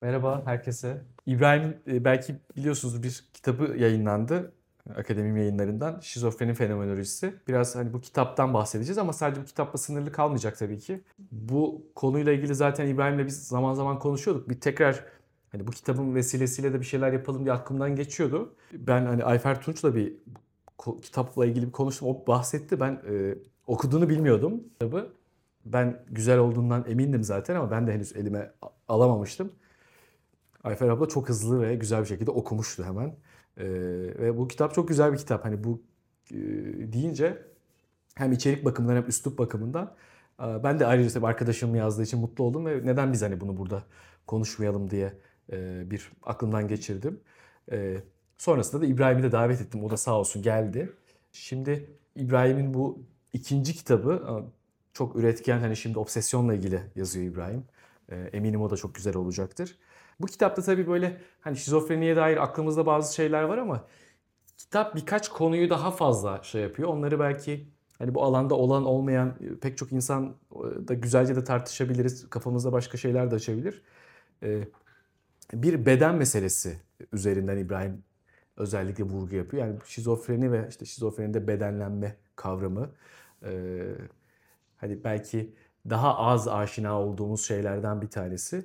Merhaba herkese. İbrahim, belki biliyorsunuz bir kitabı yayınlandı Akademim Yayınları'ndan. Şizofreni Fenomenolojisi. Biraz hani bu kitaptan bahsedeceğiz ama sadece bu kitapla sınırlı kalmayacak tabii ki. Bu konuyla ilgili zaten İbrahim'le biz zaman zaman konuşuyorduk. Bir tekrar hani bu kitabın vesilesiyle de bir şeyler yapalım diye aklımdan geçiyordu. Ben hani Ayfer Tunç'la bir kitapla ilgili bir konuştum. O bahsetti. Ben okuduğunu bilmiyordum kitabı. Ben güzel olduğundan emindim zaten ama ben de henüz elime alamamıştım. Ayfer abla çok hızlı ve güzel bir şekilde okumuştu hemen. Ve bu kitap çok güzel bir kitap. Hani bu e, deyince hem içerik bakımından hem üslup bakımından ben de ayrıca tabii arkadaşım yazdığı için mutlu oldum ve neden biz hani bunu burada konuşmayalım diye bir aklımdan geçirdim. Sonrasında da İbrahim'i de davet ettim. O da sağ olsun geldi. Şimdi İbrahim'in bu ikinci kitabı çok üretken, hani şimdi obsesyonla ilgili yazıyor İbrahim. Eminim o da çok güzel olacaktır. Bu kitapta tabii böyle hani şizofreniye dair aklımızda bazı şeyler var ama kitap birkaç konuyu daha fazla şey yapıyor. Onları belki hani bu alanda olan olmayan pek çok insan da güzelce de tartışabiliriz. Kafamızda başka şeyler de açabilir. Ee, Bir beden meselesi üzerinden İbrahim özellikle vurgu yapıyor. Yani şizofreni ve işte şizofrenide bedenlenme kavramı hani belki daha az aşina olduğumuz şeylerden bir tanesi.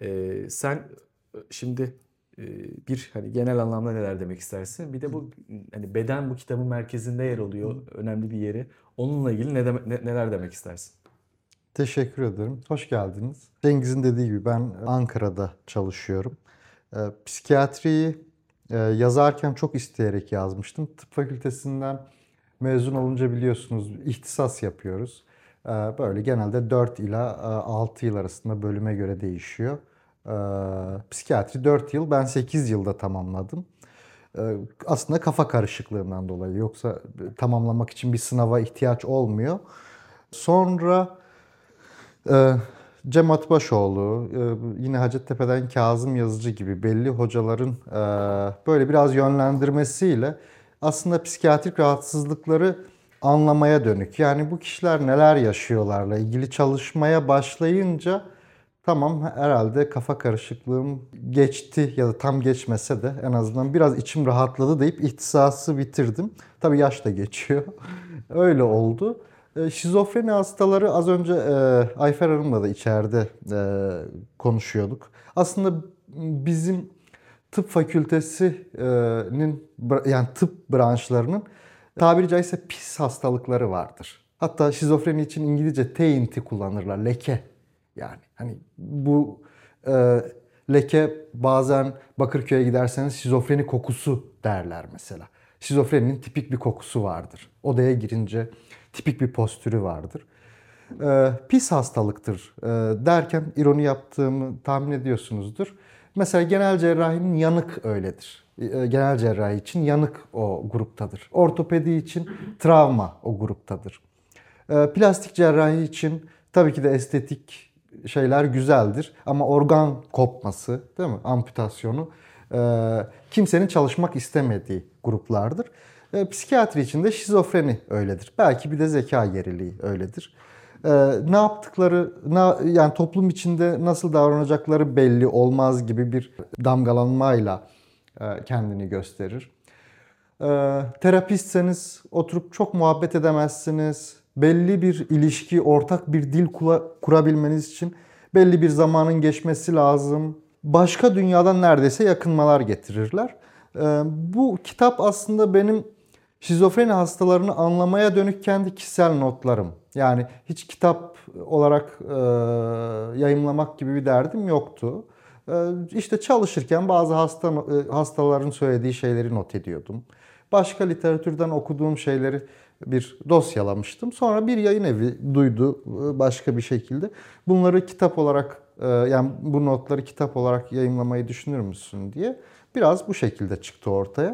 Sen şimdi bir hani genel anlamda neler demek istersin? Bir de bu hani beden bu kitabın merkezinde yer alıyor, önemli bir yeri. Onunla ilgili neler demek istersin? Teşekkür ederim. Hoş geldiniz. Cengiz'in dediği gibi ben Ankara'da çalışıyorum. Psikiyatriyi yazarken çok isteyerek yazmıştım. Tıp fakültesinden mezun olunca biliyorsunuz ihtisas yapıyoruz. Böyle genelde 4 ila 6 yıl arasında bölüme göre değişiyor. Psikiyatri 4 yıl, ben 8 yılda tamamladım. Aslında kafa karışıklığından dolayı. Yoksa tamamlamak için bir sınava ihtiyaç olmuyor. Sonra Ee, Cem Atbaşoğlu, yine Hacettepe'den Kazım Yazıcı gibi belli hocaların böyle biraz yönlendirmesiyle aslında psikiyatrik rahatsızlıkları anlamaya dönük. Yani bu kişiler neler yaşıyorlarla ilgili çalışmaya başlayınca tamam, herhalde kafa karışıklığım geçti ya da tam geçmese de en azından biraz içim rahatladı deyip ihtisası bitirdim. Tabii yaş da geçiyor. Öyle oldu. Şizofreni hastaları az önce Ayfer Hanım'la da içeride konuşuyorduk. Aslında bizim tıp fakültesinin yani tıp branşlarının tabiri caizse pis hastalıkları vardır. Hatta şizofreni için İngilizce tainti kullanırlar. Leke. Yani hani bu e, leke, bazen Bakırköy'e giderseniz şizofreni kokusu derler mesela. Şizofreninin tipik bir kokusu vardır. Odaya girince tipik bir postürü vardır. Pis hastalıktır derken ironi yaptığımı tahmin ediyorsunuzdur. Mesela genel cerrahinin yanık öyledir. Genel cerrahi için yanık o gruptadır. Ortopedi için travma o gruptadır. Plastik cerrahi için tabii ki de estetik şeyler güzeldir. Ama organ kopması, değil mi? Amputasyonu kimsenin çalışmak istemediği gruplardır. Psikiyatri için de şizofreni öyledir. Belki bir de zeka geriliği öyledir. Ne yaptıkları, yani toplum içinde nasıl davranacakları belli olmaz gibi bir damgalanmayla kendini gösterir. Terapistseniz oturup çok muhabbet edemezsiniz. Belli bir ilişki, ortak bir dil kurabilmeniz için belli bir zamanın geçmesi lazım. Başka dünyadan neredeyse yakınmalar getirirler. Bu kitap aslında benim şizofreni hastalarını anlamaya dönük kendi kişisel notlarım. Yani hiç kitap olarak yayımlamak gibi bir derdim yoktu. İşte çalışırken bazı hastaların söylediği şeyleri not ediyordum. Başka literatürden okuduğum şeyleri bir dosyalamıştım. Sonra bir yayın evi duydu başka bir şekilde. Bunları kitap olarak, yani bu notları kitap olarak yayımlamayı düşünür müsün diye. Biraz bu şekilde çıktı ortaya.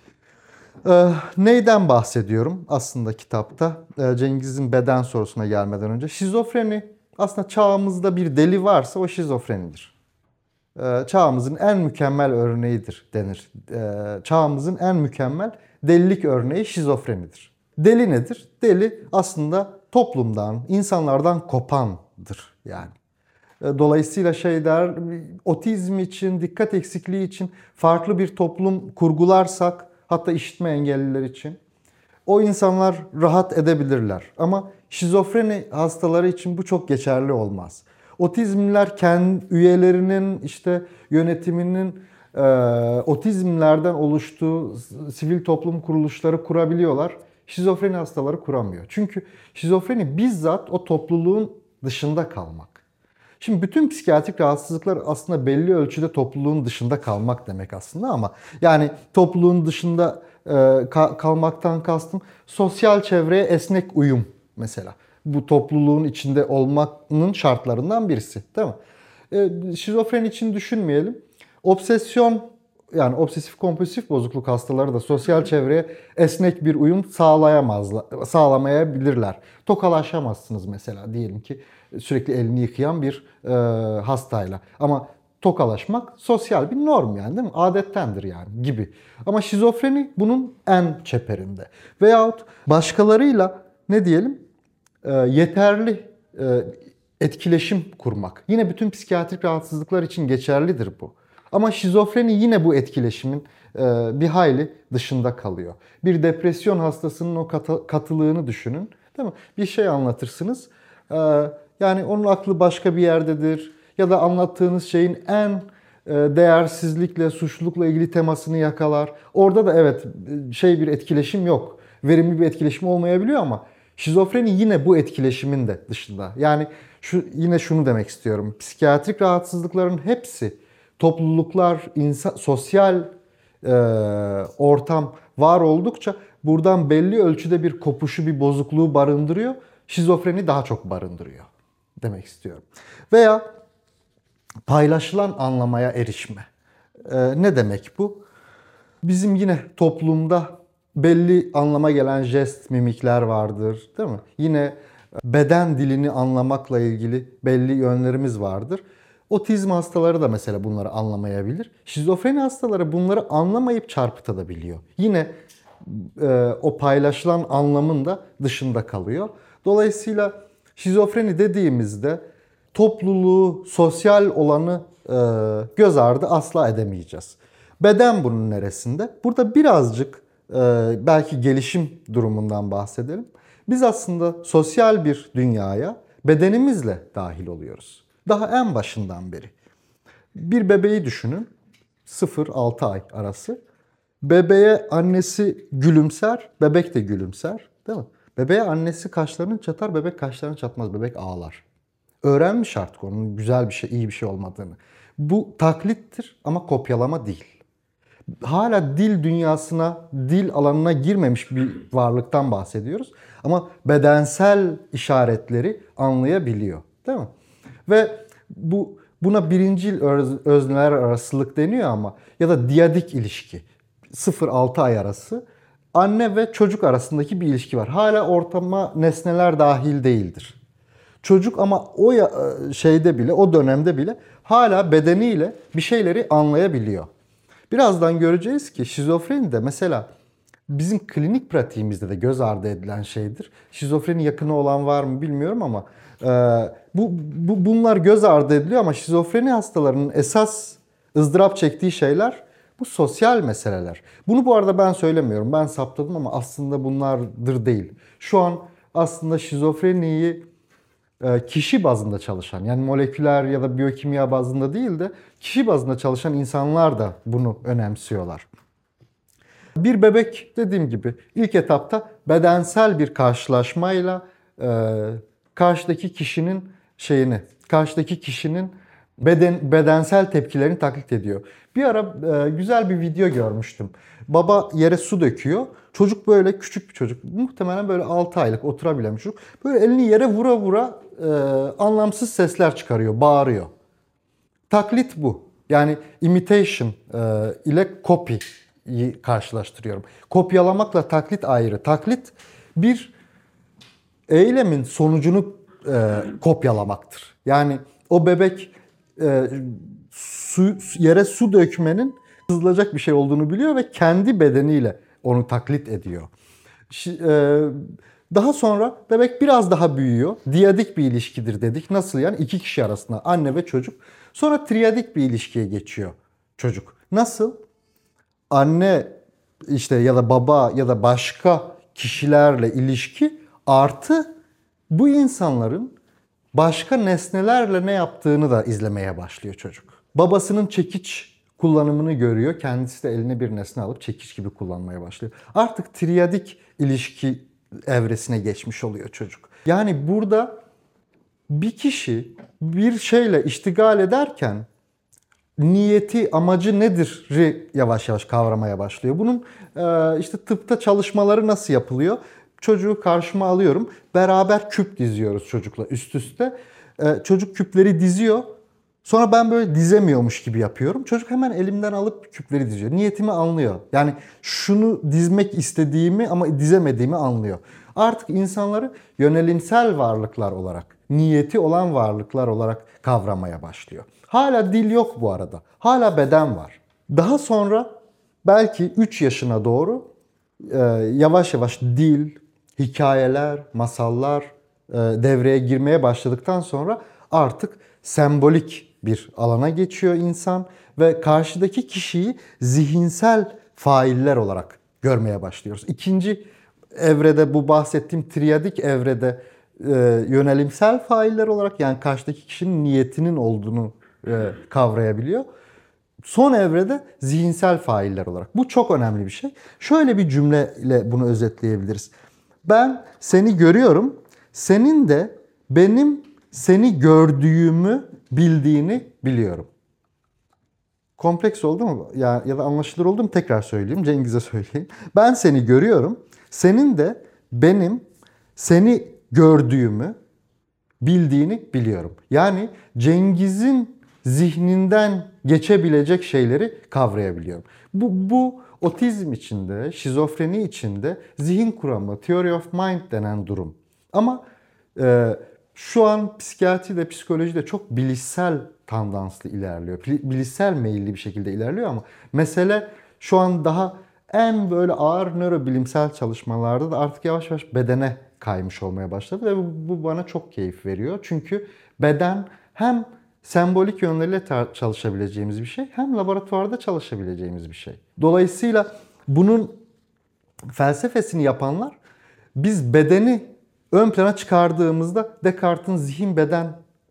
Neyden bahsediyorum aslında kitapta? Cengiz'in beden sorusuna gelmeden önce. Şizofreni, aslında çağımızda bir deli varsa o şizofrenidir. Çağımızın en mükemmel örneğidir denir. Çağımızın en mükemmel delilik örneği şizofrenidir. Deli nedir? Deli aslında toplumdan, insanlardan kopandır yani. Dolayısıyla şey der, otizm için, dikkat eksikliği için farklı bir toplum kurgularsak, hatta işitme engelliler için o insanlar rahat edebilirler. Ama şizofreni hastaları için bu çok geçerli olmaz. Otizmliler kendi üyelerinin işte yönetiminin otizmlerden oluştuğu sivil toplum kuruluşları kurabiliyorlar. Şizofreni hastaları kuramıyor. Çünkü şizofreni bizzat o topluluğun dışında kalmak. Şimdi bütün psikiyatrik rahatsızlıklar aslında belli ölçüde topluluğun dışında kalmak demek aslında ama yani topluluğun dışında kalmaktan kastım sosyal çevreye esnek uyum mesela. Bu topluluğun içinde olmanın şartlarından birisi, değil mi? Şizofreni için düşünmeyelim. Obsesyon yani obsesif kompulsif bozukluk hastaları da sosyal çevreye esnek bir uyum sağlamayabilirler. Tokalaşamazsınız mesela diyelim ki sürekli elini yıkayan bir hastayla. Ama tokalaşmak sosyal bir norm yani değil mi? Adettendir yani gibi. Ama şizofreni bunun en çeperinde. Veyahut başkalarıyla ne diyelim yeterli etkileşim kurmak. Yine bütün psikiyatrik rahatsızlıklar için geçerlidir bu. Ama şizofreni yine bu etkileşimin bir hayli dışında kalıyor. Bir depresyon hastasının o katılığını düşünün. Değil mi? Bir şey anlatırsınız. Yani onun aklı başka bir yerdedir. Ya da anlattığınız şeyin en değersizlikle, suçlulukla ilgili temasını yakalar. Orada da evet bir etkileşim yok. Verimli bir etkileşim olmayabiliyor ama şizofreni yine bu etkileşimin de dışında. Yani yine şunu demek istiyorum. Psikiyatrik rahatsızlıkların hepsi topluluklar, sosyal ortam var oldukça buradan belli ölçüde bir kopuşu, bir bozukluğu barındırıyor. Şizofreni daha çok barındırıyor demek istiyorum. Veya paylaşılan anlamaya erişme. Ne demek bu? Bizim yine toplumda belli anlama gelen jest, mimikler vardır, değil mi? Yine beden dilini anlamakla ilgili belli yönlerimiz vardır. Otizm hastaları da mesela bunları anlamayabilir. Şizofreni hastaları bunları anlamayıp çarpıtabiliyor. Yine o paylaşılan anlamın da dışında kalıyor. Dolayısıyla şizofreni dediğimizde topluluğu, sosyal olanı göz ardı asla edemeyeceğiz. Beden bunun neresinde? Burada birazcık belki gelişim durumundan bahsedelim. Biz aslında sosyal bir dünyaya bedenimizle dahil oluyoruz. Daha en başından beri. Bir bebeği düşünün. 0-6 ay arası. Bebeğe annesi gülümser, bebek de gülümser. Değil mi? Bebeğe annesi kaşlarını çatar, bebek kaşlarını çatmaz. Bebek ağlar. Öğrenmiş artık onun güzel bir şey, iyi bir şey olmadığını. Bu taklittir ama kopyalama değil. Hala dil dünyasına, dil alanına girmemiş bir varlıktan bahsediyoruz. Ama bedensel işaretleri anlayabiliyor. Değil mi? Ve buna birincil özneler arasılık deniyor ama ya da diadik ilişki. 0-6 ay arası anne ve çocuk arasındaki bir ilişki var. Hala ortama nesneler dahil değildir. Çocuk ama o şeyde bile, o dönemde bile hala bedeniyle bir şeyleri anlayabiliyor. Birazdan göreceğiz ki şizofreni de mesela bizim klinik pratiğimizde de göz ardı edilen şeydir. Şizofreni yakını olan var mı bilmiyorum ama bunlar göz ardı ediliyor ama şizofreni hastalarının esas ızdırap çektiği şeyler bu sosyal meseleler. Bunu bu arada ben söylemiyorum. Ben saptadım ama aslında bunlardır değil. Şu an aslında şizofreniyi kişi bazında çalışan yani moleküler ya da biyokimya bazında değil de kişi bazında çalışan insanlar da bunu önemsiyorlar. Bir bebek dediğim gibi ilk etapta bedensel bir karşılaşmayla karşıdaki kişinin bedensel tepkilerini taklit ediyor. Bir ara güzel bir video görmüştüm. Baba yere su döküyor. Çocuk böyle küçük bir çocuk. Muhtemelen böyle 6 aylık oturabilen bir çocuk. Böyle elini yere vura vura anlamsız sesler çıkarıyor, bağırıyor. Taklit bu. Yani imitation ile copy'yi karşılaştırıyorum. Kopyalamakla taklit ayrı. Taklit bir eylemin sonucunu kopyalamaktır. Yani o bebek yere su dökmenin hızlanacak bir şey olduğunu biliyor ve kendi bedeniyle onu taklit ediyor. Daha sonra bebek biraz daha büyüyor. Diyadik bir ilişkidir dedik. Nasıl yani? İki kişi arasında, anne ve çocuk. Sonra triyadik bir ilişkiye geçiyor çocuk. Nasıl? Anne işte ya da baba ya da başka kişilerle ilişki artı bu insanların başka nesnelerle ne yaptığını da izlemeye başlıyor çocuk. Babasının çekiç kullanımını görüyor. Kendisi de eline bir nesne alıp çekiç gibi kullanmaya başlıyor. Artık triyadik ilişki evresine geçmiş oluyor çocuk. Yani burada bir kişi bir şeyle iştigal ederken niyeti, amacı nedir'i yavaş yavaş kavramaya başlıyor. Bunun işte tıpta çalışmaları nasıl yapılıyor? Çocuğu karşıma alıyorum. Beraber küp diziyoruz çocukla üst üste. Çocuk küpleri diziyor. Sonra ben böyle dizemiyormuş gibi yapıyorum. Çocuk hemen elimden alıp küpleri diziyor. Niyetimi anlıyor. Yani şunu dizmek istediğimi ama dizemediğimi anlıyor. Artık insanları yönelimsel varlıklar olarak, niyeti olan varlıklar olarak kavramaya başlıyor. Hala dil yok bu arada. Hala beden var. Daha sonra belki 3 yaşına doğru yavaş yavaş dil, hikayeler, masallar devreye girmeye başladıktan sonra artık sembolik bir alana geçiyor insan ve karşıdaki kişiyi zihinsel failler olarak görmeye başlıyoruz. İkinci evrede, bu bahsettiğim triyadik evrede yönelimsel failler olarak, yani karşıdaki kişinin niyetinin olduğunu kavrayabiliyor. Son evrede zihinsel failler olarak. Bu çok önemli bir şey. Şöyle bir cümleyle bunu özetleyebiliriz. Ben seni görüyorum, senin de benim seni gördüğümü bildiğini biliyorum. Kompleks oldu mu? Ya da anlaşılır oldu mu? Tekrar söyleyeyim. Cengiz'e söyleyeyim. Ben seni görüyorum, senin de benim seni gördüğümü bildiğini biliyorum. Yani Cengiz'in zihninden geçebilecek şeyleri kavrayabiliyorum. Bu otizm içinde, şizofreni içinde zihin kuramı, theory of mind denen durum. Ama şu an psikiyatride, psikolojide çok bilişsel tandanslı ilerliyor. Bilişsel meyilli bir şekilde ilerliyor ama mesele şu an daha en böyle ağır nörobilimsel çalışmalarda da artık yavaş yavaş bedene kaymış olmaya başladı ve bu bana çok keyif veriyor. Çünkü beden hem sembolik yönleriyle çalışabileceğimiz bir şey hem laboratuvarda çalışabileceğimiz bir şey. Dolayısıyla bunun felsefesini yapanlar biz bedeni ön plana çıkardığımızda Descartes'in zihin beden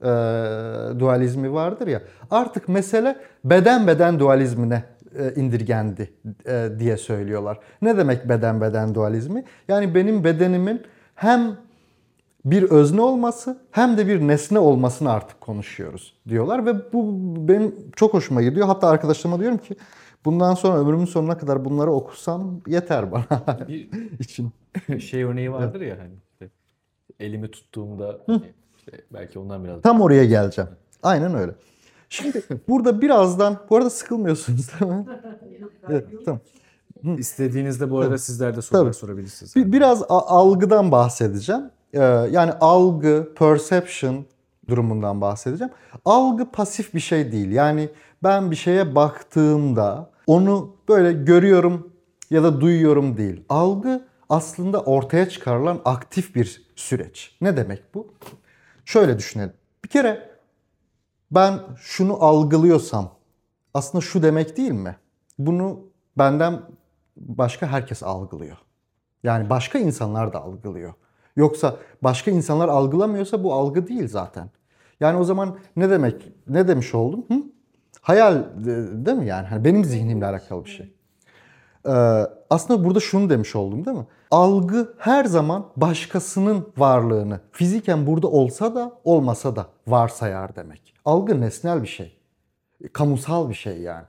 dualizmi vardır ya, artık mesele beden beden dualizmine indirgendi diye söylüyorlar. Ne demek beden beden dualizmi? Yani benim bedenimin hem bir özne olması hem de bir nesne olmasını artık konuşuyoruz diyorlar ve bu benim çok hoşuma gidiyor. Hatta arkadaşlarıma diyorum ki bundan sonra ömrümün sonuna kadar bunları okusam yeter bana için. Şey örneği vardır ya, hani işte elimi tuttuğumda işte belki ondan biraz. Tam oraya geleceğim. Aynen öyle. Şimdi burada birazdan, bu arada sıkılmıyorsunuz değil mi? Evet, tamam. İstediğinizde bu arada sizler de sorular Tabii. sorabilirsiniz. Biraz algıdan bahsedeceğim. Yani algı, perception durumundan bahsedeceğim. Algı pasif bir şey değil. Yani ben bir şeye baktığımda onu böyle görüyorum ya da duyuyorum değil. Algı aslında ortaya çıkarılan aktif bir süreç. Ne demek bu? Şöyle düşünelim. Bir kere ben şunu algılıyorsam aslında şu demek değil mi? Bunu benden başka herkes algılıyor. Yani başka insanlar da algılıyor. Yoksa başka insanlar algılamıyorsa bu algı değil zaten. Yani o zaman ne demek? Ne demiş oldum? Hayal değil mi yani? Hani benim zihnimle alakalı bir şey. Aslında burada şunu demiş oldum değil mi? Algı her zaman başkasının varlığını fiziken burada olsa da olmasa da varsayar demek. Algı nesnel bir şey. Kamusal bir şey yani.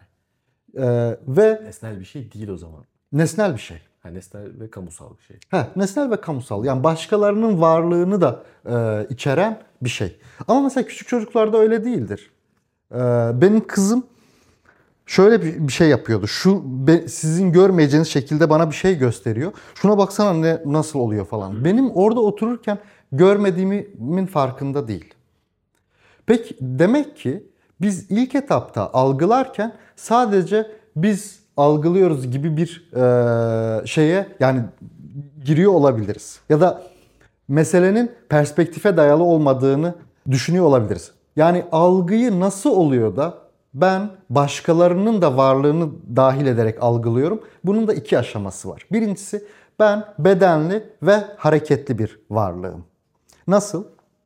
Ve Nesnel bir şey değil o zaman. nesnel bir şey. Ha, nesnel ve kamusal bir şey. Nesnel ve kamusal. Yani başkalarının varlığını da içeren bir şey. Ama mesela küçük çocuklarda öyle değildir. Benim kızım şöyle bir şey yapıyordu. Sizin görmeyeceğiniz şekilde bana bir şey gösteriyor. Şuna baksana nasıl oluyor falan. Benim orada otururken görmediğimin farkında değil. Peki demek ki biz ilk etapta algılarken sadece biz algılıyoruz gibi bir şeye yani giriyor olabiliriz. Ya da meselenin perspektife dayalı olmadığını düşünüyor olabiliriz. Yani algıyı nasıl oluyor da ben başkalarının da varlığını dahil ederek algılıyorum. Bunun da iki aşaması var. Birincisi, ben bedenli ve hareketli bir varlığım. Nasıl?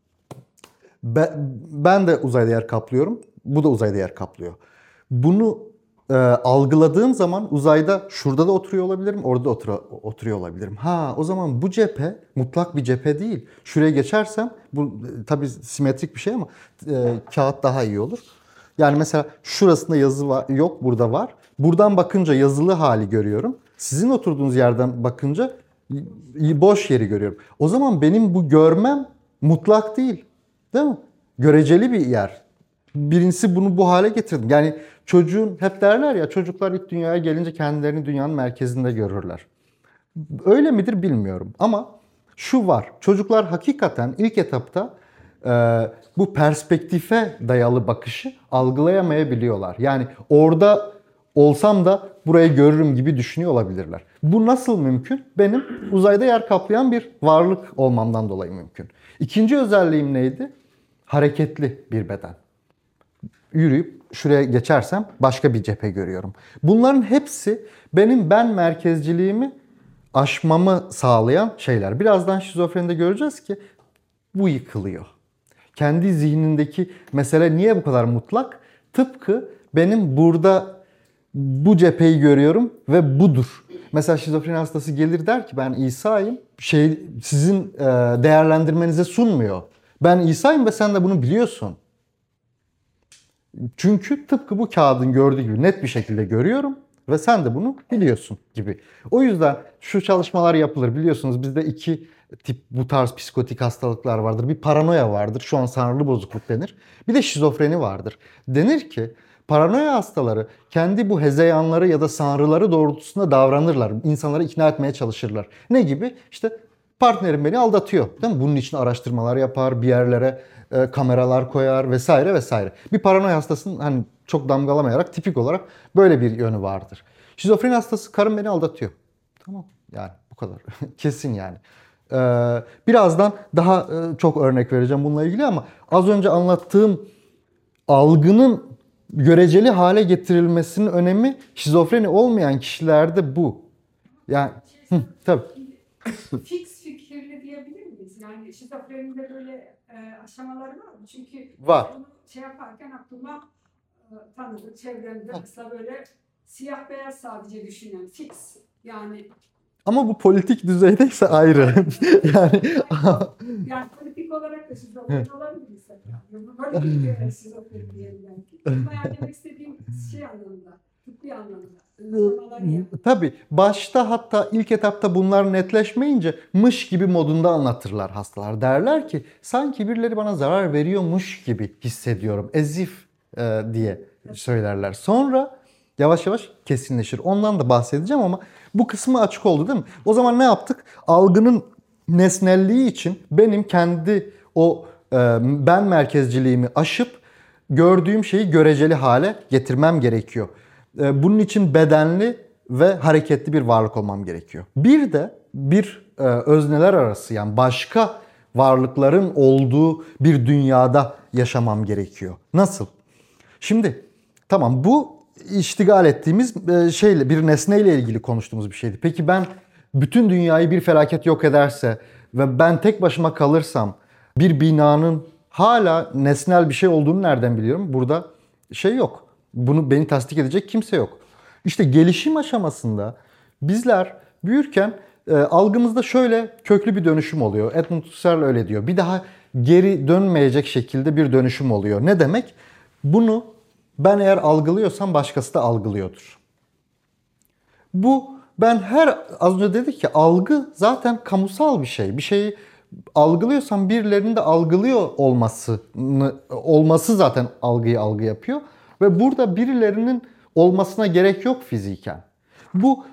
Ben de uzayda yer kaplıyorum. Bu da uzayda yer kaplıyor. Bunu algıladığım zaman uzayda şurada da oturuyor olabilirim, orada da oturuyor olabilirim. O zaman bu cephe mutlak bir cephe değil. Şuraya geçersem, bu tabii simetrik bir şey ama kağıt daha iyi olur. Yani mesela şurasında yazı var, yok, burada var. Buradan bakınca yazılı hali görüyorum. Sizin oturduğunuz yerden bakınca boş yeri görüyorum. O zaman benim bu görmem mutlak değil. Değil mi? Göreceli bir yer. Birincisi bunu bu hale getirdim. Yani çocuğun, hep derler ya, çocuklar ilk dünyaya gelince kendilerini dünyanın merkezinde görürler. Öyle midir bilmiyorum ama şu var. Çocuklar hakikaten ilk etapta bu perspektife dayalı bakışı algılayamayabiliyorlar. Yani orada olsam da burayı görürüm gibi düşünüyor olabilirler. Bu nasıl mümkün? Benim uzayda yer kaplayan bir varlık olmamdan dolayı mümkün. İkinci özelliğim neydi? Hareketli bir beden. Yürüyüp şuraya geçersem başka bir cephe görüyorum. Bunların hepsi benim ben merkezciliğimi aşmamı sağlayan şeyler. Birazdan şizofrenide göreceğiz ki bu yıkılıyor. Kendi zihnindeki mesele niye bu kadar mutlak? Tıpkı benim burada bu cepheyi görüyorum ve budur. Mesela şizofreni hastası gelir, der ki ben İsa'yım. Sizin değerlendirmenize sunmuyor. Ben İsa'yım ve sen de bunu biliyorsun. Çünkü tıpkı bu kağıdın gördüğü gibi net bir şekilde görüyorum ve sen de bunu biliyorsun gibi. O yüzden şu çalışmalar yapılır. Biliyorsunuz bizde iki tip bu tarz psikotik hastalıklar vardır. Bir paranoya vardır. Şu an sanrılı bozukluk denir. Bir de şizofreni vardır. Denir ki paranoya hastaları kendi bu hezeyanları ya da sanrıları doğrultusunda davranırlar. İnsanları ikna etmeye çalışırlar. Ne gibi? İşte partnerim beni aldatıyor. Değil mi? Bunun için araştırmalar yapar, bir yerlere kameralar koyar vesaire vesaire. Bir paranoya hastasının hani çok damgalamayarak tipik olarak böyle bir yönü vardır. Şizofreni hastası karım beni aldatıyor. Tamam, yani bu kadar. Kesin yani. Birazdan daha çok örnek vereceğim bununla ilgili ama az önce anlattığım algının göreceli hale getirilmesinin önemi şizofreni olmayan kişilerde bu. Yani tabii. Fix fikirli diyebilir miyiz? Yani şizofrenide böyle aşamaları var mı? Çünkü Var. onu şey yaparken aklıma tanıdık çevremde mesela böyle siyah beyaz sadece düşünen fix. Yani Ama bu politik düzeydeyse ayrı. Yani yani politik olarak da şizofren olabilir mesela. Böyle bir şizofren diyelim belki. Ama yani demek istediğim şey anlamında, tıbbi anlamda. tabii başta, hatta ilk etapta bunlar netleşmeyince mış gibi modunda anlatırlar hastalar. Derler ki sanki birileri bana zarar veriyormuş gibi hissediyorum. Ezif diye söylerler. Sonra yavaş yavaş kesinleşir. Ondan da bahsedeceğim ama bu kısmı açık oldu değil mi? O zaman ne yaptık? Algının nesnelliği için benim kendi o ben merkezciliğimi aşıp gördüğüm şeyi göreceli hale getirmem gerekiyor. Bunun için bedenli ve hareketli bir varlık olmam gerekiyor. Bir de özneler arası, yani başka varlıkların olduğu bir dünyada yaşamam gerekiyor. Nasıl? Şimdi tamam, bu iştigal ettiğimiz şeyle, bir nesneyle ilgili konuştuğumuz bir şeydi. Peki ben bütün dünyayı bir felaket yok ederse ve ben tek başıma kalırsam bir binanın hala nesnel bir şey olduğunu nereden biliyorum? Burada şey yok. Beni tasdik edecek kimse yok. İşte gelişim aşamasında bizler büyürken algımızda şöyle köklü bir dönüşüm oluyor. Edmund Husserl öyle diyor. Bir daha geri dönmeyecek şekilde bir dönüşüm oluyor. Ne demek? Bunu ben eğer algılıyorsam başkası da algılıyordur. Az önce dedik ki algı zaten kamusal bir şey. Bir şeyi algılıyorsam birilerinin de algılıyor olması zaten algıyı algı yapıyor. Ve burada birilerinin olmasına gerek yok fiziken. Bu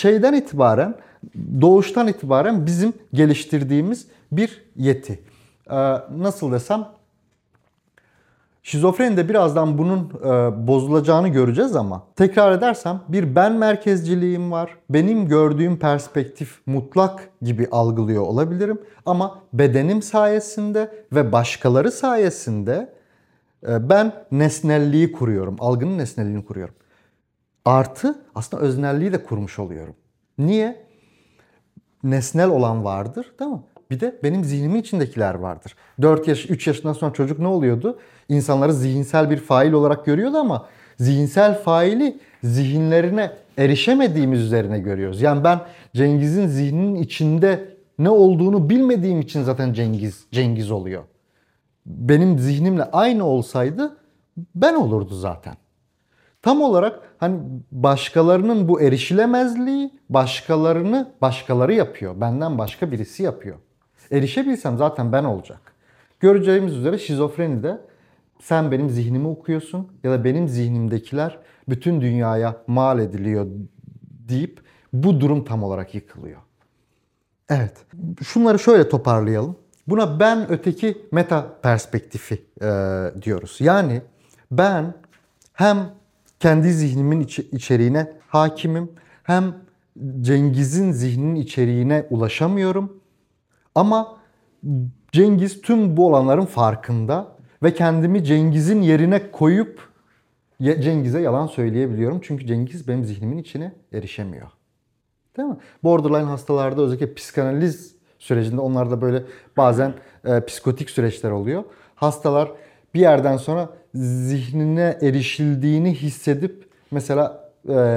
doğuştan itibaren bizim geliştirdiğimiz bir yeti. Nasıl desem, Şizofrenide birazdan bunun bozulacağını göreceğiz ama tekrar edersem bir ben merkezciliğim var. Benim gördüğüm perspektif mutlak gibi algılıyor olabilirim ama bedenim sayesinde ve başkaları sayesinde ben nesnelliği kuruyorum. Algının nesnelliğini kuruyorum. Artı aslında öznelliği de kurmuş oluyorum. Niye? Nesnel olan vardır, değil mi? Bir de benim zihnimin içindekiler vardır. 3 yaşından sonra çocuk ne oluyordu? İnsanları zihinsel bir fail olarak görüyordu ama zihinsel faili zihinlerine erişemediğimiz üzerine görüyoruz. Yani ben Cengiz'in zihninin içinde ne olduğunu bilmediğim için zaten Cengiz oluyor. Benim zihnimle aynı olsaydı ben olurdu zaten. Tam olarak hani başkalarının bu erişilemezliği başkaları yapıyor. Benden başka birisi yapıyor. Erişebilsem zaten ben olacak. Göreceğimiz üzere şizofrenide sen benim zihnimi okuyorsun ya da benim zihnimdekiler bütün dünyaya mal ediliyor deyip bu durum tam olarak yıkılıyor. Evet. Şunları şöyle toparlayalım. Buna ben öteki meta perspektifi diyoruz. Yani ben hem kendi zihnimin içeriğine hakimim, hem Cengiz'in zihninin içeriğine ulaşamıyorum. Ama Cengiz tüm bu olanların farkında ve kendimi Cengiz'in yerine koyup Cengiz'e yalan söyleyebiliyorum. Çünkü Cengiz benim zihnimin içine erişemiyor. Değil mi? Borderline hastalarda özellikle psikanaliz sürecinde onlarda böyle bazen psikotik süreçler oluyor. Hastalar bir yerden sonra zihnine erişildiğini hissedip mesela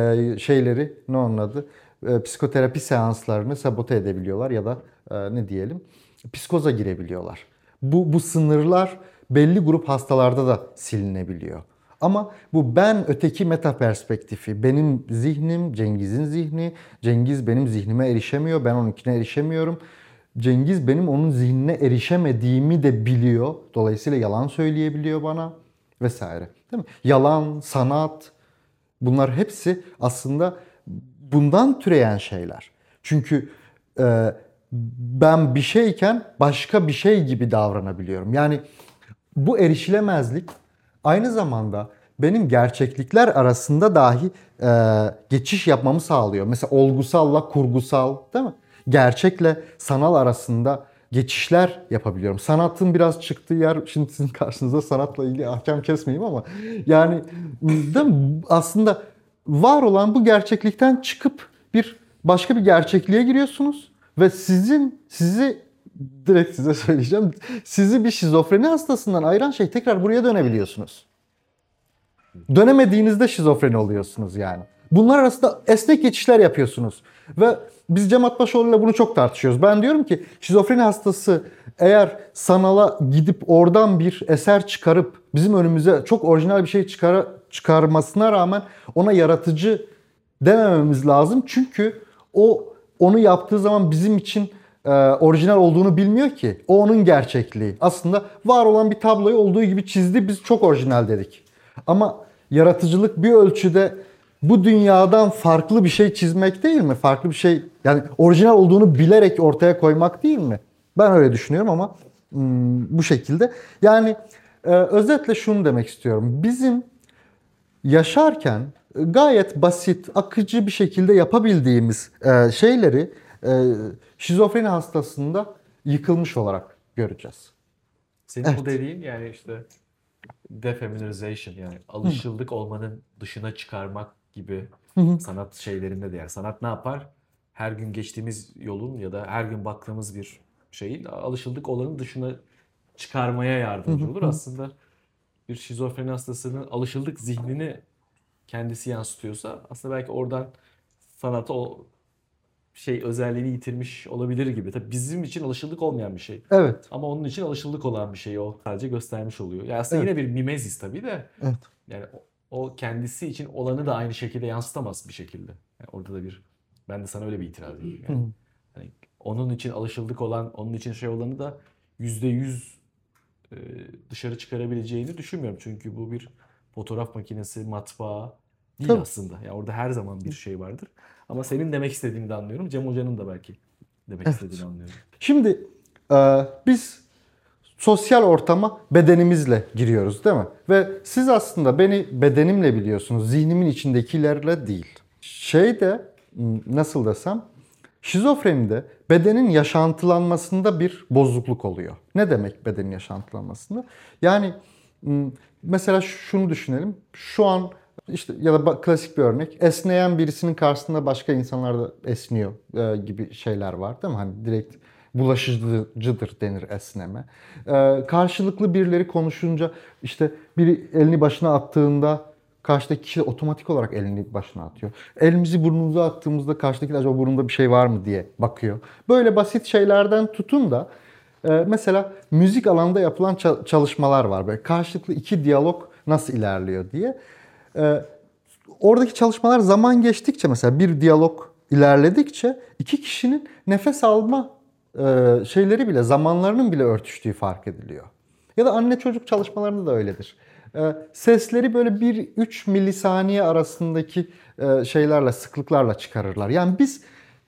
ne onun adı? Psikoterapi seanslarını sabote edebiliyorlar ya da ne diyelim psikoza girebiliyorlar. Bu sınırlar belli grup hastalarda da silinebiliyor. Ama bu ben öteki meta perspektifi, benim zihnim, Cengiz'in zihni, Cengiz benim zihnime erişemiyor, ben onunkine erişemiyorum. Cengiz benim onun zihnine erişemediğimi de biliyor. Dolayısıyla yalan söyleyebiliyor bana vesaire. Değil mi? Yalan, sanat bunlar hepsi aslında bundan türeyen şeyler. Çünkü ben bir şeyken başka bir şey gibi davranabiliyorum. Yani bu erişilemezlik aynı zamanda benim gerçeklikler arasında dahi geçiş yapmamı sağlıyor. Mesela olgusalla kurgusal, değil mi? Gerçekle sanal arasında geçişler yapabiliyorum. Sanatın biraz çıktığı yer, şimdi sizin karşınızda sanatla ilgili ahkam kesmeyeyim ama yani değil mi? Aslında var olan bu gerçeklikten çıkıp başka bir gerçekliğe giriyorsunuz ve sizi direkt size söyleyeceğim. Sizi bir şizofreni hastasından ayıran şey tekrar buraya dönebiliyorsunuz. Dönemediğinizde şizofreni oluyorsunuz yani. Bunlar arasında esnek geçişler yapıyorsunuz. Ve biz Cem Atbaşoğlu ile bunu çok tartışıyoruz. Ben diyorum ki şizofreni hastası eğer sanala gidip oradan bir eser çıkarıp bizim önümüze çok orijinal bir şey çıkarmasına rağmen ona yaratıcı demememiz lazım. Çünkü onu yaptığı zaman bizim için orijinal olduğunu bilmiyor ki. O onun gerçekliği. Aslında var olan bir tabloyu olduğu gibi çizdi. Biz çok orijinal dedik. Ama yaratıcılık bir ölçüde bu dünyadan farklı bir şey çizmek değil mi? Farklı bir şey, yani orijinal olduğunu bilerek ortaya koymak değil mi? Ben öyle düşünüyorum ama bu şekilde. Yani özetle şunu demek istiyorum. Bizim yaşarken gayet basit, akıcı bir şekilde yapabildiğimiz şeyleri şizofreni hastasında yıkılmış olarak göreceğiz. Senin Evet. bu dediğin yani işte defamiliarization yani alışıldık olmanın dışına çıkarmak gibi sanat şeylerinde de yani sanat ne yapar? Her gün geçtiğimiz yolun ya da her gün baktığımız bir şeyin alışıldık olanın dışına çıkarmaya yardımcı olur. Aslında bir şizofreni hastasının alışıldık zihnini kendisi yansıtıyorsa aslında belki oradan sanata o şey özelliğini yitirmiş olabilir gibi. Tabii bizim için alışıldık olmayan bir şey. Evet. Ama onun için alışıldık olan bir şeyi o sadece göstermiş oluyor. Yani aslında Evet. yine bir mimezis tabii de. Evet. Yani o kendisi için olanı da aynı şekilde yansıtamaz bir şekilde. Yani orada da ben de sana öyle bir itiraz edeyim. Yani, hani onun için alışıldık olan, onun için şey olanı da %100 dışarı çıkarabileceğini düşünmüyorum. Çünkü bu bir fotoğraf makinesi, matbaa değil Tabii. aslında. Yani orada her zaman bir şey vardır. Ama senin demek istediğini de anlıyorum. Cem Hoca'nın da belki demek Evet. istediğini anlıyorum. Şimdi biz sosyal ortama bedenimizle giriyoruz değil mi? Ve siz aslında beni bedenimle biliyorsunuz, zihnimin içindekilerle değil. Nasıl desem, şizofrenide bedenin yaşantılanmasında bir bozukluk oluyor. Ne demek bedenin yaşantılanmasında? Yani mesela şunu düşünelim. Şu an işte ya da klasik bir örnek, esneyen birisinin karşısında başka insanlar da esniyor gibi şeyler var değil mi? Hani direkt bulaşıcıdır denir esneme. Karşılıklı birileri konuşunca işte biri elini başına attığında karşıdaki kişi otomatik olarak elini başına atıyor. Elimizi burnumuza attığımızda karşıdaki acaba burnunda bir şey var mı diye bakıyor. Böyle basit şeylerden tutun da mesela müzik alanında yapılan çalışmalar var. Böyle karşılıklı iki diyalog nasıl ilerliyor diye. Oradaki çalışmalar zaman geçtikçe mesela bir diyalog ilerledikçe iki kişinin nefes alma şeyleri bile, zamanlarının bile örtüştüğü fark ediliyor. Ya da anne çocuk çalışmalarında da öyledir. Sesleri böyle 1-3 milisaniye arasındaki şeylerle, sıklıklarla çıkarırlar. Yani biz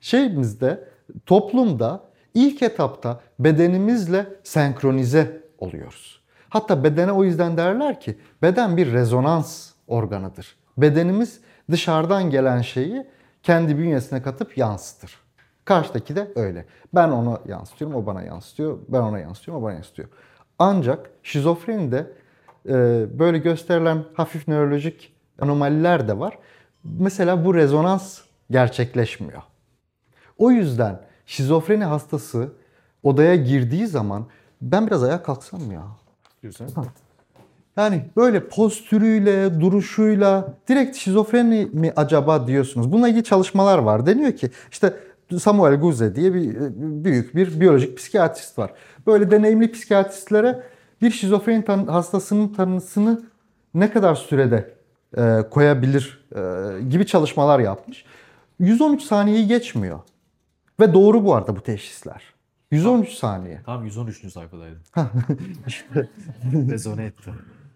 toplumda ilk etapta bedenimizle senkronize oluyoruz. Hatta bedene o yüzden derler ki beden bir rezonans organıdır. Bedenimiz dışarıdan gelen şeyi kendi bünyesine katıp yansıtır. Karşıdaki de öyle. Ben ona yansıtıyorum, o bana yansıtıyor. Ben ona yansıtıyorum, o bana yansıtıyor. Ancak şizofrenide böyle gösterilen hafif nörolojik anomaliler de var. Mesela bu rezonans gerçekleşmiyor. O yüzden şizofreni hastası odaya girdiği zaman ben biraz ayağa kalksam mı ya? Diyorsun. Yani böyle postürüyle, duruşuyla direkt şizofreni mi acaba diyorsunuz. Bununla ilgili çalışmalar var. Deniyor ki işte Samuel Guze diye büyük bir biyolojik psikiyatrist var. Böyle deneyimli psikiyatristlere bir şizofreni hastasının tanısını ne kadar sürede koyabilir gibi çalışmalar yapmış. 113 saniyeyi geçmiyor. Ve doğru bu arada bu teşhisler. 113 saniye. Tam 113. sayfadaydı. İşte Rezone etti.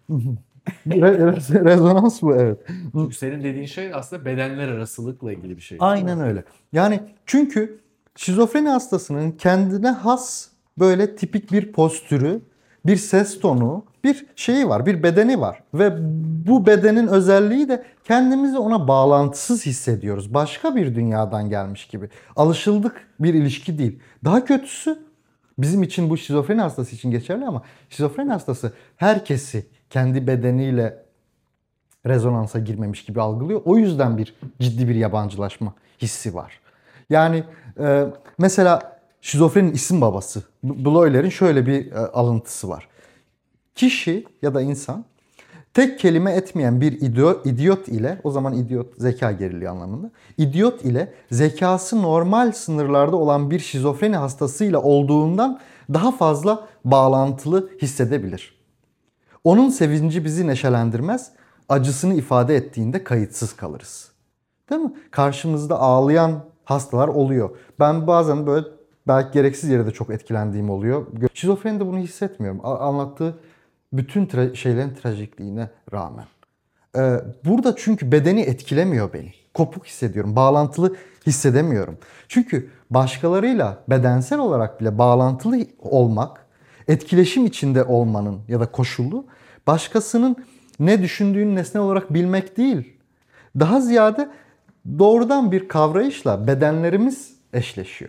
rezonans bu, evet. Çünkü senin dediğin şey aslında bedenler arasılıkla ilgili bir şey. Aynen öyle. Yani çünkü şizofreni hastasının kendine has böyle tipik bir postürü, bir ses tonu, bir şeyi var, bir bedeni var. Ve bu bedenin özelliği de kendimizi ona bağlantısız hissediyoruz. Başka bir dünyadan gelmiş gibi. Alışıldık bir ilişki değil. Daha kötüsü, bizim için bu şizofreni hastası için geçerli ama şizofreni hastası herkesi kendi bedeniyle rezonansa girmemiş gibi algılıyor. O yüzden ciddi bir yabancılaşma hissi var. Yani mesela şizofrenin isim babası Bloyler'in şöyle bir alıntısı var. Kişi ya da insan tek kelime etmeyen bir idiot ile, o zaman idiot zeka geriliği anlamında, idiot ile zekası normal sınırlarda olan bir şizofreni hastasıyla olduğundan daha fazla bağlantılı hissedebilir. Onun sevinci bizi neşelendirmez, acısını ifade ettiğinde kayıtsız kalırız. Değil mi? Karşımızda ağlayan hastalar oluyor. Ben bazen böyle belki gereksiz yere de çok etkilendiğim oluyor. Şizofrenide bunu hissetmiyorum. Anlattığı bütün şeylerin trajikliğine rağmen. Burada çünkü bedeni etkilemiyor beni. Kopuk hissediyorum, bağlantılı hissedemiyorum. Çünkü başkalarıyla bedensel olarak bile bağlantılı olmak, etkileşim içinde olmanın ya da koşulu başkasının ne düşündüğünü nesne olarak bilmek değil. Daha ziyade doğrudan bir kavrayışla bedenlerimiz eşleşiyor.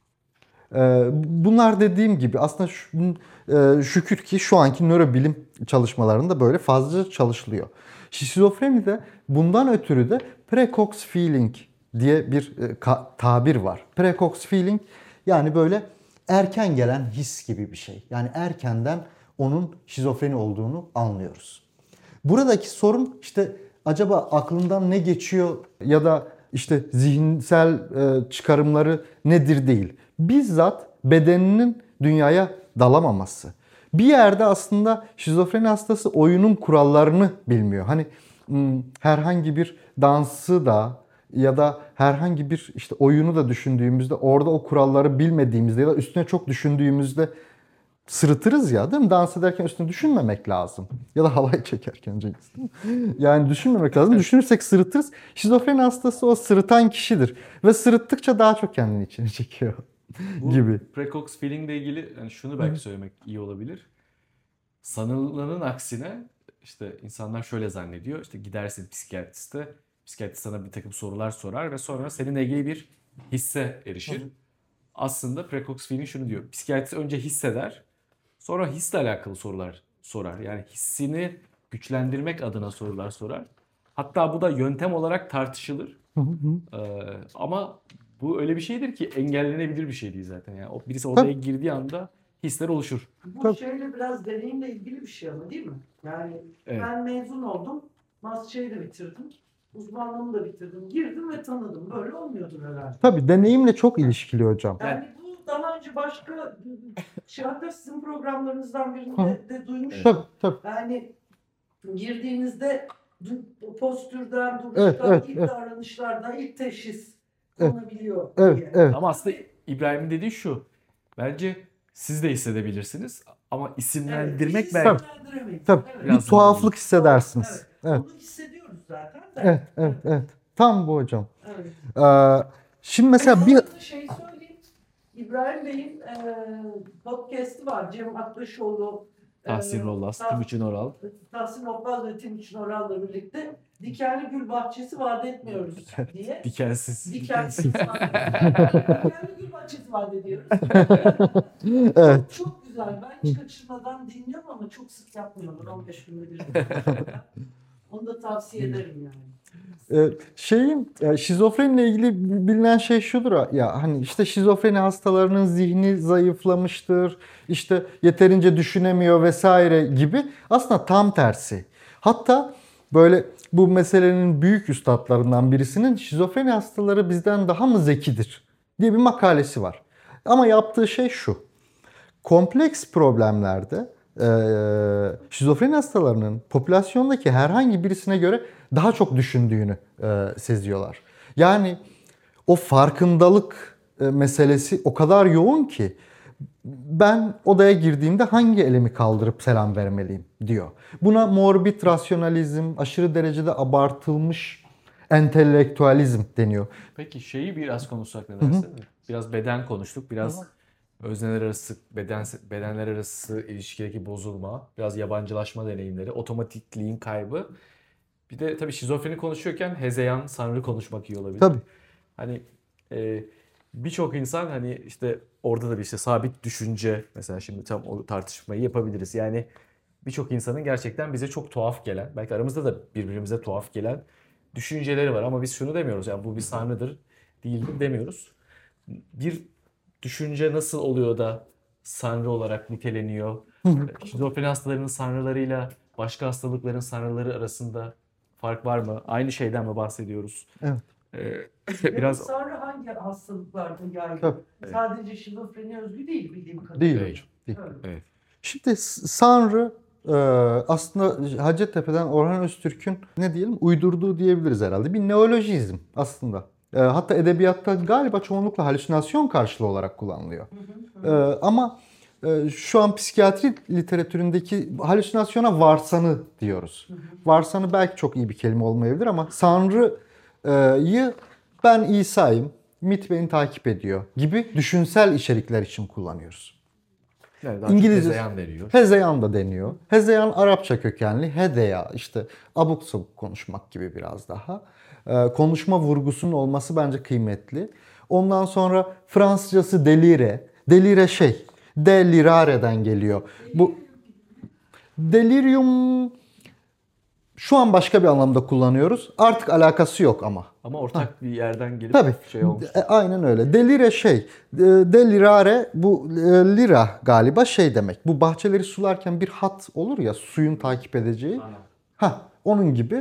Bunlar dediğim gibi aslında şükür ki şu anki nörobilim çalışmalarında böyle fazla çalışılıyor. Şizofrenide bundan ötürü de precox feeling diye bir tabir var. Precox feeling yani böyle erken gelen his gibi bir şey. Yani erkenden onun şizofreni olduğunu anlıyoruz. Buradaki sorun işte acaba aklından ne geçiyor ya da işte zihinsel çıkarımları nedir değil. Bizzat bedeninin dünyaya dalamaması. Bir yerde aslında şizofreni hastası oyunun kurallarını bilmiyor. Hani herhangi bir dansı da ya da herhangi bir işte oyunu da düşündüğümüzde orada o kuralları bilmediğimizde ya da üstüne çok düşündüğümüzde sırıtırız ya, değil mi? Dans ederken üstüne düşünmemek lazım. Ya da halay çekerken Cengiz, değil mi? Yani düşünmemek lazım. Düşünürsek sırıtırız. Şizofreni hastası o sırıtan kişidir. Ve sırıttıkça daha çok kendini içine çekiyor Bu gibi. precox feeling ile ilgili yani şunu belki söylemek iyi olabilir. sanılanın aksine işte insanlar şöyle zannediyor. İşte gidersin psikiyatriste. Psikiyatrist sana bir takım sorular sorar ve sonra seninle ilgili bir hisse erişir. Aslında Prokopiev şunu diyor. Psikiyatrist önce hisseder. Sonra hisle alakalı sorular sorar. Yani hissini güçlendirmek adına sorular sorar. Hatta bu da yöntem olarak tartışılır. Ama bu öyle bir şeydir ki engellenebilir bir şey değil zaten. Yani birisi odaya girdiği anda hisler oluşur. Bu şeyle biraz deneyimle ilgili bir şey ama değil mi? Yani Evet. ben mezun oldum. Şeyi de bitirdim. Uzmanlığımı da bitirdim. Girdim ve tanıdım. Böyle olmuyordur herhalde. Tabii deneyimle çok ilişkili hocam. Yani bu daha önce başka hatta sizin programlarınızdan birinde de duymuştum. Tabii tabii. Yani girdiğinizde postürden, Evet, duruştan, evet, ilk evet. davranışlardan ilk teşhis Evet. konabiliyor Evet, diye. evet. Ama aslında İbrahim'in dediği şu. Bence siz de hissedebilirsiniz ama isimlendirmek biz belki isimlendiremeyiz. Tabii. Evet. Bir Biraz tuhaflık hissedersiniz. Evet. Evet. Onu hissediyoruz zaten de. Evet, evet, evet. Tam bu hocam. Evet. Şimdi mesela bir... Bu arada şey söyleyeyim. İbrahim Bey'in podcast'i var. Cem Akbaşoğlu, Tahsin Rollas, Timuçin Oral. Tahsin Obbaz ve Timuçin Oral'la birlikte Dikenli Gül Bahçesi vaat etmiyoruz diye. Dikensiz. Dikensiz Dikenli Gül Bahçesi vaat ediyoruz. Evet. Çok güzel. Ben hiç kaçırmadan dinliyorum ama çok sık yapmıyorlar. 15 günde bir. Onu da tavsiye ederim yani. Şizofreniyle ilgili bilinen şey şudur ya, hani işte şizofreni hastalarının zihni zayıflamıştır, işte yeterince düşünemiyor vesaire gibi. Aslında tam tersi. Hatta böyle bu meselenin büyük üstadlarından birisinin şizofreni hastaları bizden daha mı zekidir diye bir makalesi var. Ama yaptığı şey şu: kompleks problemlerde şizofreni hastalarının popülasyondaki herhangi birisine göre daha çok düşündüğünü seziyorlar. Yani o farkındalık meselesi o kadar yoğun ki ben odaya girdiğimde hangi elimi kaldırıp selam vermeliyim diyor. Buna morbid rasyonalizm, aşırı derecede abartılmış entelektüalizm deniyor. Peki şeyi biraz konuşsak ne dersin? Biraz beden konuştuk. Biraz özneler arası, bedenler arası ilişkideki bozulma, biraz yabancılaşma deneyimleri, otomatikliğin kaybı. Bir de tabii şizofreni konuşuyorken hezeyan, sanrı konuşmak iyi olabilir. Tabii. Hani birçok insan hani işte orada da bir işte sabit düşünce, mesela şimdi tam o tartışmayı yapabiliriz. Yani birçok insanın gerçekten bize çok tuhaf gelen, belki aramızda da birbirimize tuhaf gelen düşünceleri var ama biz şunu demiyoruz. Yani bu bir sanrıdır, değildir demiyoruz. Bir düşünce nasıl oluyor da sanrı olarak niteleniyor? Şizofreni hastalarının sanrılarıyla başka hastalıkların sanrıları arasında fark var mı? Aynı şeyden mi bahsediyoruz? Evet. Biraz Sarı hangi hastalıklarda yaygın? Tabii. Sadece şizofreni özgü değil bildiğim kadarıyla. Değil Evet. hocam. Değil. Evet. evet. Şimdi sanrı aslında Hacettepe'den Orhan Öztürk'ün ne diyelim uydurduğu diyebiliriz herhalde. Bir neolojizm aslında. Hatta edebiyatta galiba çoğunlukla halüsinasyon karşılığı olarak kullanılıyor. Ama şu an psikiyatri literatüründeki halüsinasyona varsanı diyoruz. Varsanı belki çok iyi bir kelime olmayabilir ama sanrıyı ben İsa'yım, mit beni takip ediyor gibi düşünsel içerikler için kullanıyoruz. Yani daha çok İngilizce hezeyan veriyor. hezeyan da deniyor. Hezeyan Arapça kökenli. Hedeya işte abuk sabuk konuşmak gibi biraz daha. Konuşma vurgusunun olması bence kıymetli. Ondan sonra Fransızcası delire. Delire delirare'den geliyor. Bu delirium şu an başka bir anlamda kullanıyoruz. Artık alakası yok ama. Ama ortak bir yerden gelip Tabii. şey olmuş. Aynen öyle. Delire delirare bu lira galiba demek. Bu bahçeleri sularken bir hat olur ya suyun takip edeceği. Onun gibi.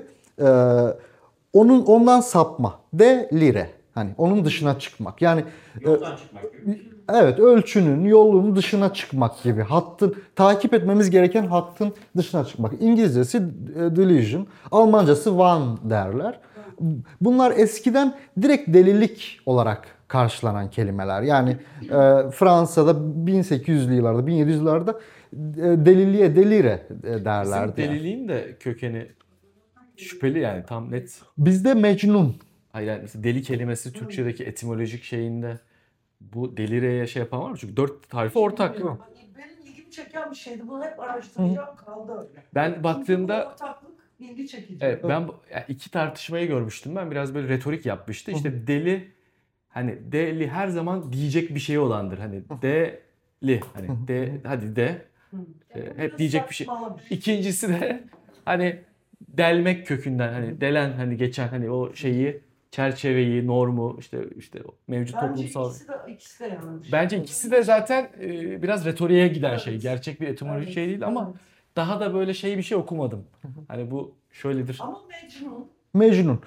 Ondan sapma. Delire. Hani onun dışına çıkmak. Yani Yoldan çıkmak gibi. evet, ölçünün, yolun dışına çıkmak gibi. Hattın, takip etmemiz gereken hattın dışına çıkmak. İngilizcesi delusion, Almancası Wahn derler. Bunlar eskiden direkt delilik olarak karşılanan kelimeler. Yani Fransa'da 1800'lü yıllarda, 1700'lü yıllarda deliliğe delire derlerdi. Bizim deliliğin de kökeni şüpheli, yani tam net. Bizde mecnun. Hayır, yani mesela deli kelimesi Türkçedeki etimolojik şeyinde bu delireye şey yapan var mı? Çünkü 4 harfi ortak. Benim ilgimi çeken bir şeydi. Bunu hep araştıracağım, kaldı öyle. Ben Çünkü baktığımda bu ortaklık ilgi çekici. evet, ben yani iki tartışmayı görmüştüm. Ben biraz böyle retorik yapmıştı. İşte deli, hani deli her zaman diyecek bir şey olandır. Hani deli, hani de, hadi de. Hı. Hep diyecek bir şey. Saçmalamış. İkincisi de hani delmek kökünden, hani delen, hani geçen, hani o şeyi, çerçeveyi, normu, işte o mevcut Bence toplumsal. ikisi de yanlış. Bence ikisi de zaten biraz retoriğe giden şey. Evet. Gerçek bir etimolojik şey değil ama Evet. daha da böyle şey bir şey okumadım. Hani bu şöyledir. Ama Mecnun, Mecnun.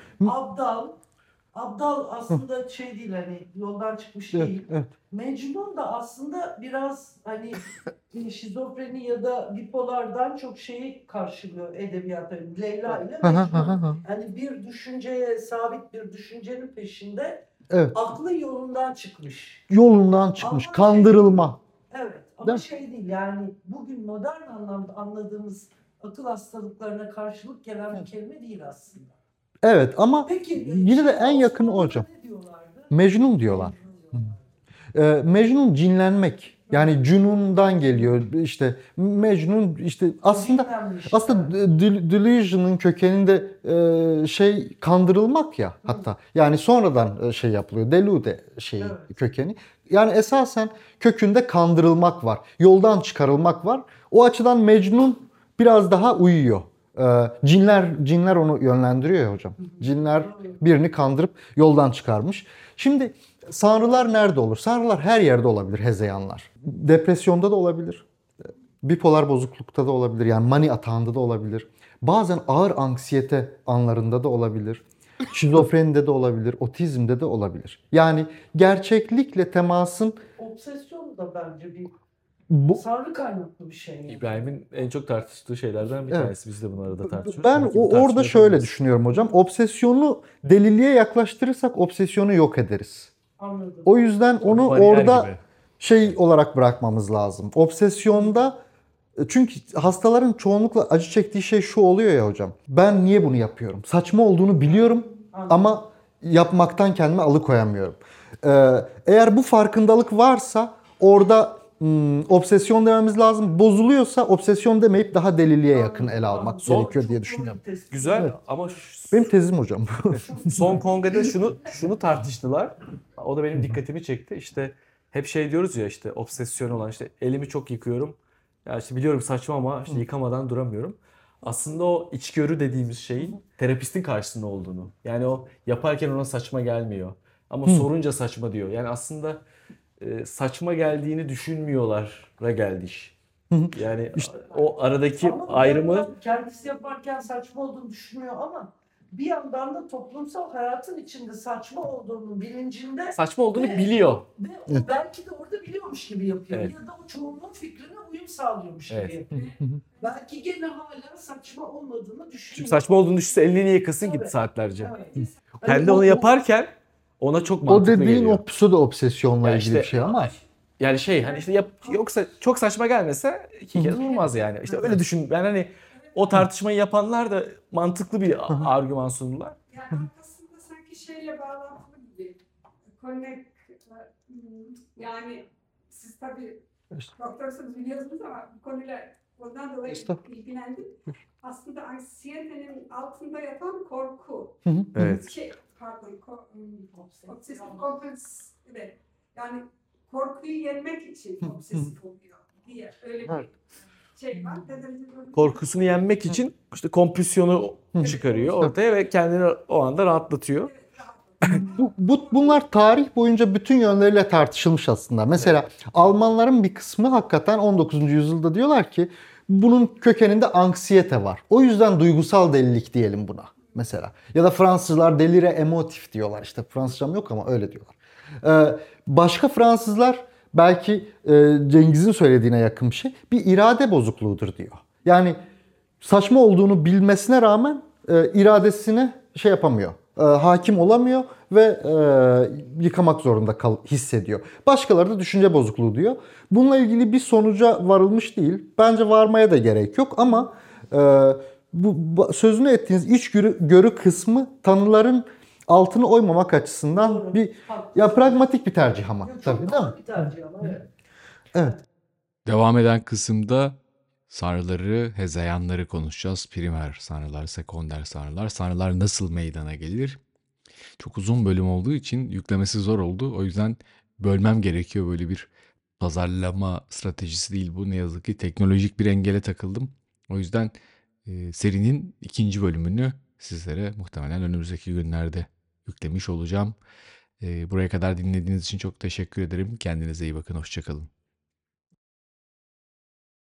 Abdal aslında şey değil, hani yoldan çıkmış Evet, değil. evet. Mecnun da aslında biraz hani şizofreni ya da bipolardan çok şeyi karşılıyor edebiyatta. Leyla ile Mecnun. Yani bir düşünceye, sabit bir düşüncenin peşinde Evet. aklı yolundan çıkmış. Yolundan çıkmış. Ama kandırılma. Evet ama Değil mi? şey değil, yani bugün modern anlamda anladığımız akıl hastalıklarına karşılık gelen bir kelime değil aslında. Evet ama Peki yine de en yakını o Osmanlı'da hocam. ne diyorlardı? Mecnun diyorlar. Mecnun diyorlar. Mecnun cinlenmek. Yani cünundan geliyor. İşte Mecnun işte aslında Dinlenmiş, delusion'ın kökeninde şey kandırılmak ya hatta. Yani sonradan şey yapılıyor. Delude şeyi Evet. kökeni. Yani esasen kökünde kandırılmak var. Yoldan çıkarılmak var. O açıdan Mecnun biraz daha uyuyor. Cinler onu yönlendiriyor ya hocam. Cinler birini kandırıp yoldan çıkarmış. Şimdi sanrılar nerede olur? Sanrılar her yerde olabilir, hezeyanlar. Depresyonda da olabilir. Bipolar bozuklukta da olabilir. Yani mani atağında da olabilir. Bazen ağır anksiyete anlarında da olabilir. Şizofrenide de olabilir, otizmde de olabilir. Yani gerçeklikle temasın Obsesyon da bence bir bu, sanrı kaynaklı bir şey. Yani. İbrahim'in en çok tartıştığı şeylerden bir Evet. tanesi. Biz de bunu arada tartışıyoruz. ben Belki bir orada tartışma şöyle yapabiliriz. düşünüyorum hocam. Obsesyonu deliliğe yaklaştırırsak obsesyonu yok ederiz. Anladım. O yüzden onu Bariyer orada gibi. şey olarak bırakmamız lazım. Obsesyonda çünkü hastaların çoğunlukla acı çektiği şey şu oluyor ya hocam. Ben niye bunu yapıyorum? Saçma olduğunu biliyorum Anladım. ama yapmaktan kendimi alıkoyamıyorum. Eğer bu farkındalık varsa orada obsesyon dememiz lazım. Bozuluyorsa obsesyon demeyip daha deliliğe yakın ele almak Anladım. gerekiyor Çok diye doğru düşünüyorum. bir tespit. Güzel Evet. ama Benim tezim hocam. son kongrede şunu tartıştılar. O da benim dikkatimi çekti. İşte hep şey diyoruz ya, işte obsesyon olan, işte elimi çok yıkıyorum. Ya işte biliyorum saçma ama işte yıkamadan duramıyorum. Aslında o içgörü dediğimiz şeyin terapistin karşısında olduğunu. Yani o yaparken ona saçma gelmiyor. Ama sorunca saçma diyor. Yani aslında saçma geldiğini düşünmüyorlara geldi iş. Yani o aradaki Ama bir ayrımı yandan kendisi yaparken saçma olduğunu düşünüyor ama bir yandan da toplumsal hayatın içinde saçma olduğunun bilincinde saçma olduğunu Ve- biliyor. ve o belki de orada biliyormuş gibi yapıyor. Evet. Ya da o çoğunluğun fikrine uyum sağlıyormuş Evet. gibi. Belki gene hala saçma olmadığını düşünüyor. Çünkü saçma olduğunu düşünse elini niye yıkasın ki Evet. saatlerce? Evet. Kendi o- onu yaparken ona çok O mantıklı dediğin geliyor. o pseudo obsesyonla Ya ilgili işte- bir şey ama. Yani şey, hani işte yoksa çok saçma gelmese iki kez vurmaz yani. İşte öyle düşün. Ben hani o tartışmayı yapanlar da mantıklı bir argüman sundular. Yani arkasında sanki şeyle bağlantılı gibi. Connect, yani siz tabii doktorsunuz biliyorsunuz ama bu konuyla ondan dolayı Estağfurullah. ilgilendim. Aslında anksiyetenin altında yatan korku. Evet. Obsesif kompulsif. Evet. Yani korkuyu yenmek için obsesif oluyor diye öyle bir şey var. Korkusunu yenmek için işte kompülsiyonu çıkarıyor ortaya ve kendini o anda rahatlatıyor. Bunlar tarih boyunca bütün yönleriyle tartışılmış aslında. Mesela Almanların bir kısmı hakikaten 19. yüzyılda diyorlar ki bunun kökeninde anksiyete var. O yüzden duygusal delilik diyelim buna mesela. Ya da Fransızlar delire emotif diyorlar. İşte Fransızcam yok ama öyle diyorlar. Başka Fransızlar belki Cengiz'in söylediğine yakın bir şey. Bir irade bozukluğudur diyor. Yani saçma olduğunu bilmesine rağmen iradesine şey yapamıyor. Hakim olamıyor ve yıkamak zorunda hissediyor. Başkaları da düşünce bozukluğu diyor. Bununla ilgili bir sonuca varılmış değil. Bence varmaya da gerek yok ama bu sözünü ettiğiniz içgörü kısmı tanıların altını oymamak açısından Doğru. bir pragmatik bir tercih ama Çok tabii değil mi? doğru bir tercih ama evet. Evet. Devam eden kısımda sanrıları, hezeyanları konuşacağız. Primer sanrılar, sekonder sanrılar. Sanrılar nasıl meydana gelir? Çok uzun bölüm olduğu için yüklemesi zor oldu. O yüzden bölmem gerekiyor. Böyle bir pazarlama stratejisi değil bu. Ne yazık ki teknolojik bir engele takıldım. O yüzden serinin ikinci bölümünü sizlere muhtemelen önümüzdeki günlerde yüklemiş olacağım. Buraya kadar dinlediğiniz için çok teşekkür ederim. Kendinize iyi bakın. Hoşça kalın.